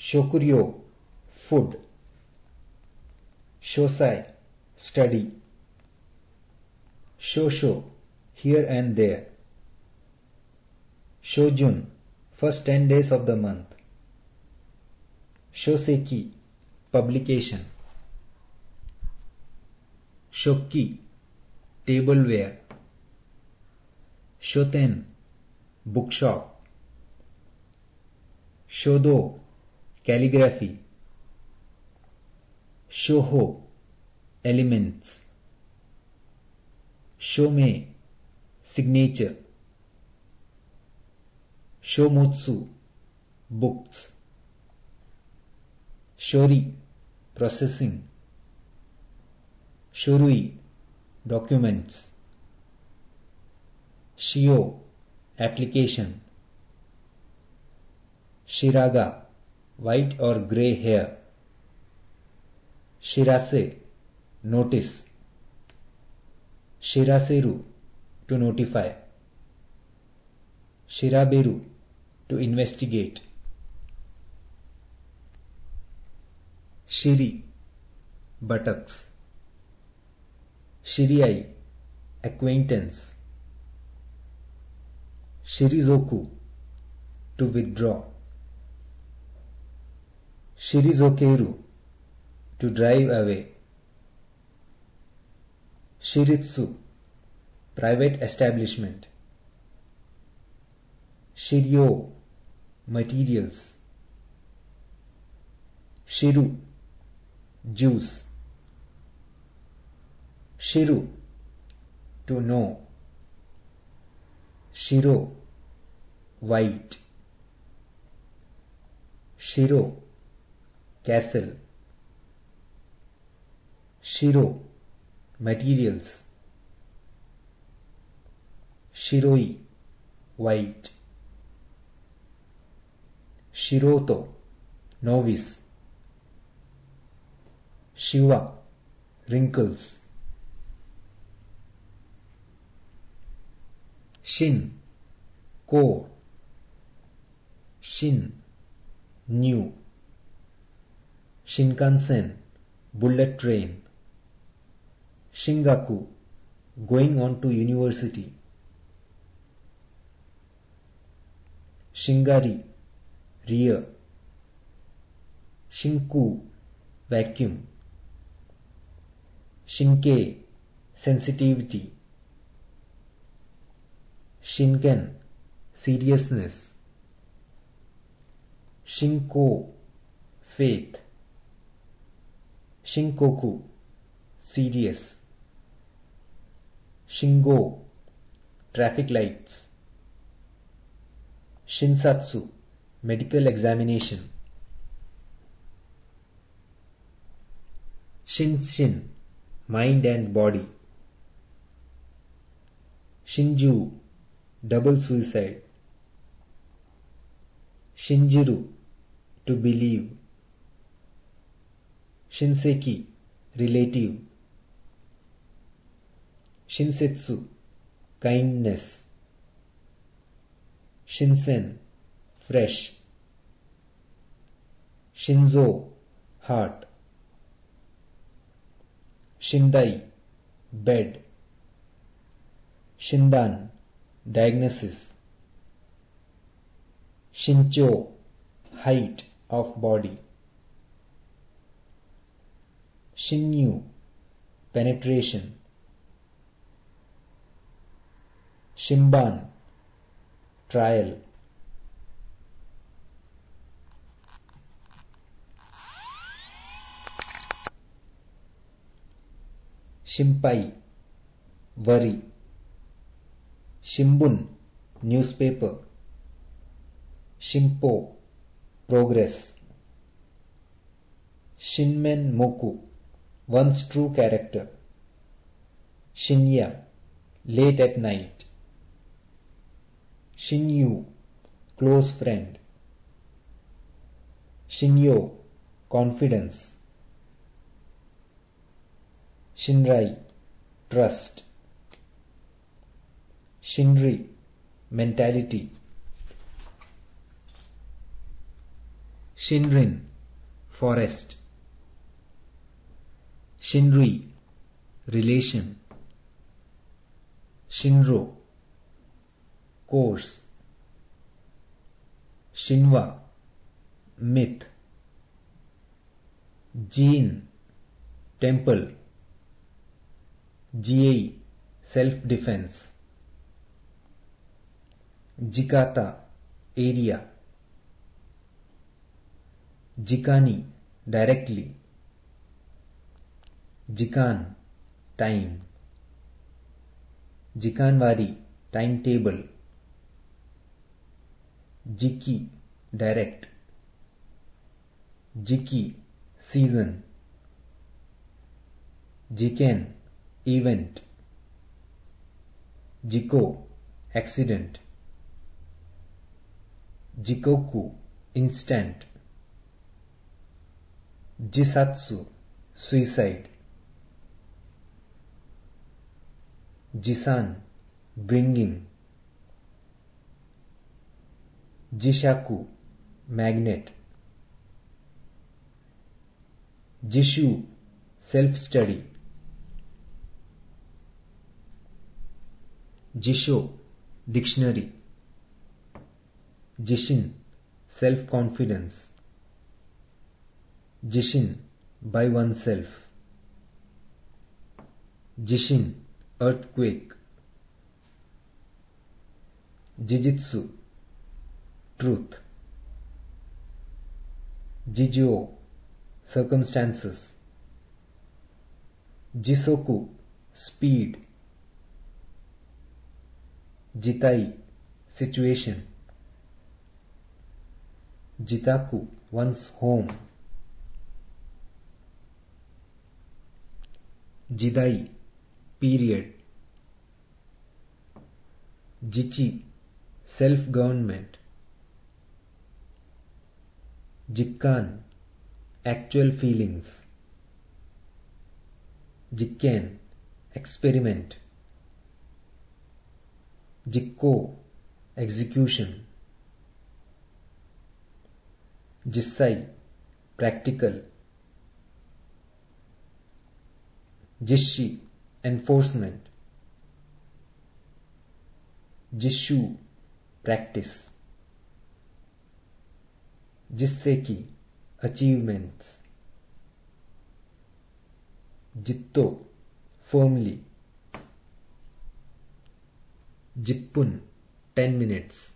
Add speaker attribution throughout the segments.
Speaker 1: Shokuryo, food. Shosai, study. Shosho, here and there. Shojun, first 10 days of the month. Shoseki, publication. Shokki, tableware. Shoten, bookshop. Shodo, calligraphy. Shoho, elements. Shomei, signature. Shomotsu, books. Shori, processing. Shorui, documents. Shio, application. Shiraga, white or grey hair. Shirase, notice. Shiraseru, to notify. Shiraberu, to investigate. Shiri, buttocks. Shiriai, acquaintance. Shirizoku, to withdraw. Shirizokeru, to drive away. Shiritsu, private establishment. Shiryo, materials. Shiru, juice. Shiru, to know. Shiro, white. Shiro, castle. Shiro, materials. Shiroi, white. Shiroto, novice. Shiva, wrinkles. Shin, core. Shin, new. Shinkansen, bullet train. Shingaku, going on to university. Shingari, rear. Shinku, vacuum. Shinke, sensitivity. Shinken, seriousness. Shinko, faith. Shinkoku, serious. Shingo, traffic lights. Shinsatsu, medical examination. Shinshin, mind and body. Shinju, double suicide. Shinjiru, to believe. Shinseki, relative. Shinsetsu, kindness. Shinsen, fresh. Shinzo, heart. Shindai, bed. Shindan, diagnosis. Shincho, height of body. Shinyu, penetration. Shimban, trial. Shimpai, worry. Shimbun, newspaper. Shimpo, progress. Shinmen Moku, one's true character. Shinya, late at night. Shinyu, close friend. Shinyo, confidence. Shinrai, trust. Shinri, mentality. Shinrin, forest. Shinrui, relation. Shinro, course. Shinwa, myth. Jin, temple. Jiei, self-defense. Jikata, area. Jikani, directly. Jikan, time. Jikanwari, timetable. Jiki, direct. Jiki, season. Jiken, event. Jiko, accident. Jikoku, instant. Jisatsu, suicide. Jisan, bringing. Jishaku, magnet. Jishu, self-study. Jisho, dictionary. Jishin, self-confidence. Jishin, by oneself. Jishin, earthquake. Jijitsu, truth. Jijo, circumstances. Jisoku, speed. Jitai, situation. Jitaku, one's home. Jidai, period. Jichi, self-government. Jikkan, actual feelings. Jikken, experiment. Jikko, execution. Jissai, practical. Jisshi, enforcement. Jishu, practice. Jisseki, achievements. Jitto, firmly. Jippun, 10 minutes.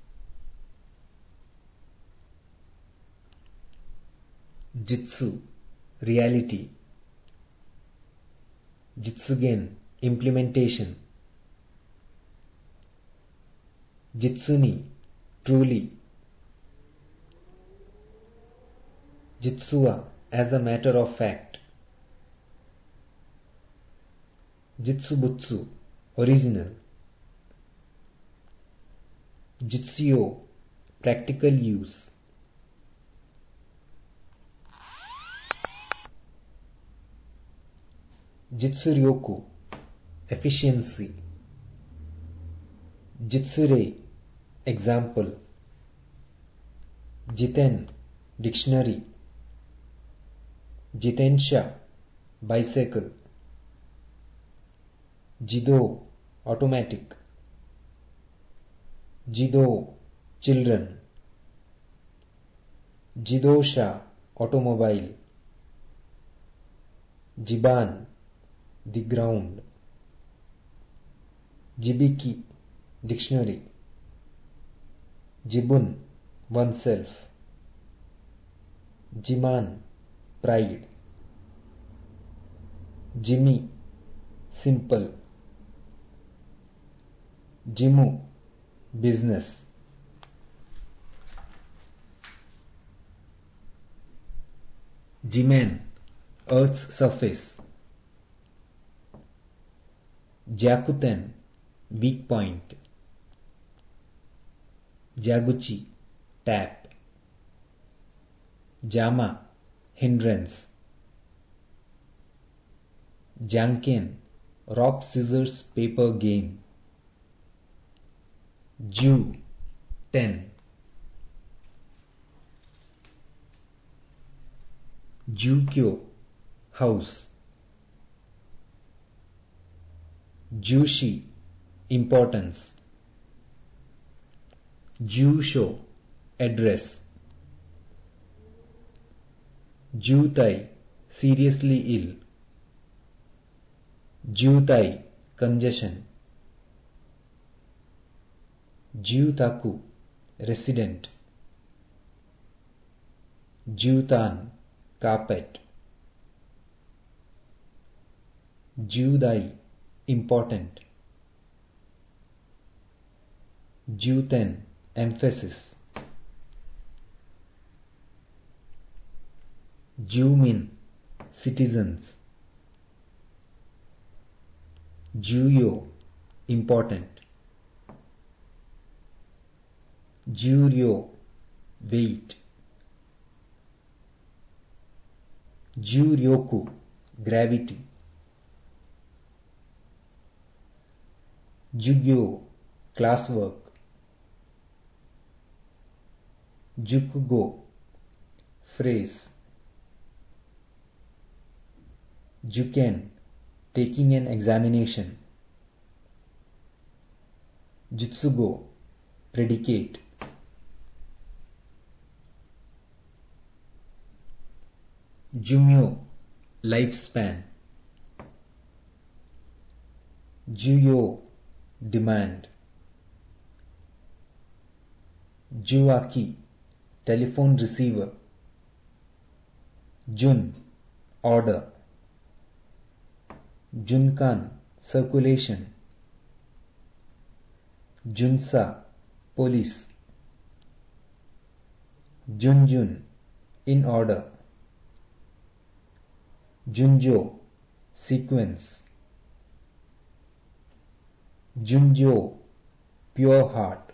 Speaker 1: Jitsu, reality. Jitsugen, implementation. Jitsuni, truly. Jitsuwa, as a matter of fact. Jitsubutsu, original. Jitsuyo, practical use. Jitsuryoku, efficiency. Jitsure, example. Jiten, dictionary. Jitensha, bicycle. Jido, automatic. Jido, children. Jidosha, automobile. Jiban, the ground. Jibiki, dictionary. Jibun, oneself. Jiman, pride. Jimmy, simple. Jimu, business. Jimen, earth's surface. Jakuten, weak point. Jaguchi, tap. Jama, hindrance. Janken, rock scissors paper game. Ju, 10. Jukyo, house. Jushi, importance. Jusho, address. Jutai, seriously ill. Jutai, congestion. Jutaku, resident. Jutan, carpet. Judai, important. Juten, emphasis. Jumin, citizens. Juyo, important. Juryo, weight. Juryoku, gravity. Jugyo, classwork. Jukugo, phrase. Juken, taking an examination. Jutsugo, predicate. Jumyo, lifespan. Juyo, demand. Juaki, telephone receiver. Jun, order. Junkan, circulation. Junsa, police. Junjun, in order. Junjo, sequence. Junjo, pure heart.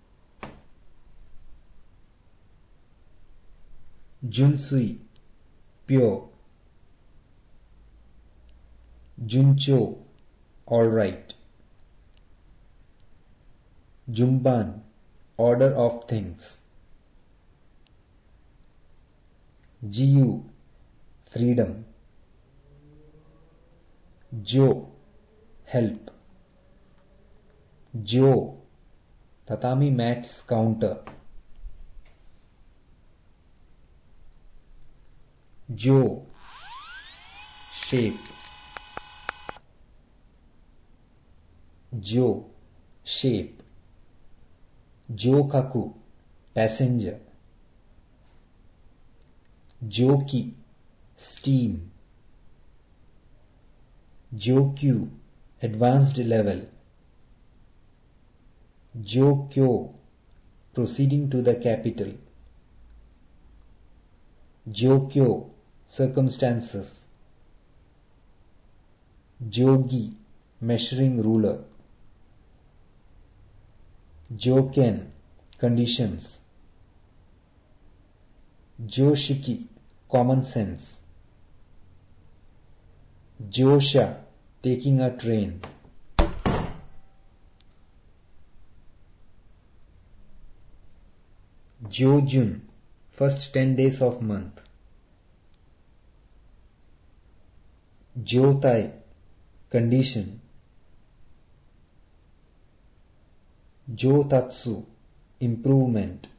Speaker 1: Junsui, pure. Juncho, all right. Jumban, order of things. Jiu, freedom. Jo, help. Jo, tatami mat's counter. Jo, shape. Jo, shape. Jokaku, passenger. Joki, steam. Jokyu, advanced level. Jokyo, proceeding to the capital. Jokyo, circumstances. Jogi, measuring ruler. Joken, conditions. Joshiki, common sense. Josha, taking a train. Jojun, first 10 days of month. Jotai, condition. Jotatsu, improvement.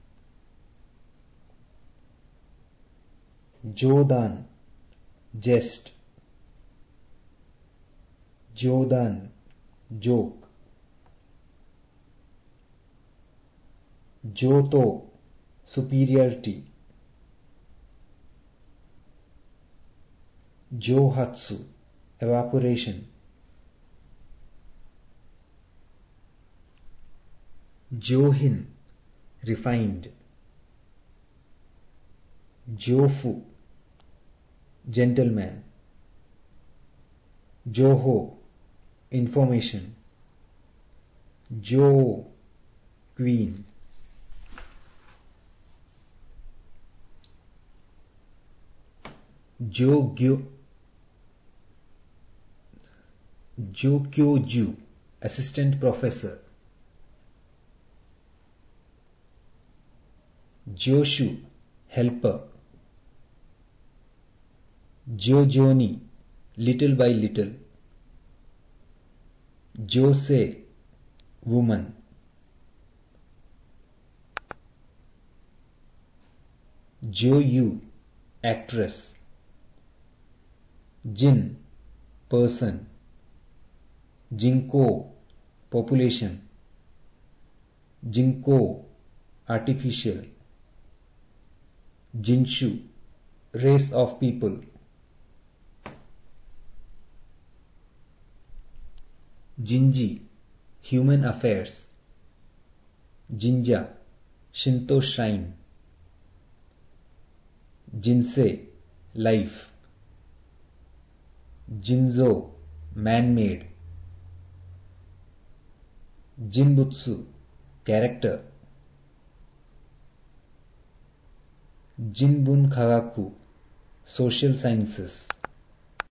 Speaker 1: Jodan, jest. Jodan, joke. Joto, superiority. Johatsu, evaporation. Johin, refined. Jofu, gentleman. Joho, information. Jo, queen. Jokyoju, assistant professor. Joshu, helper. Jojoni, little by little. Jose, woman. Joyu, actress. Jin, person. Jinko, population. Jinko, artificial. Jinshu, race of people. Jinji, human affairs. Jinja, Shinto shrine. Jinsei, life. Jinzo, man-made. Jinbutsu, character. Jinbun Kagaku, social sciences.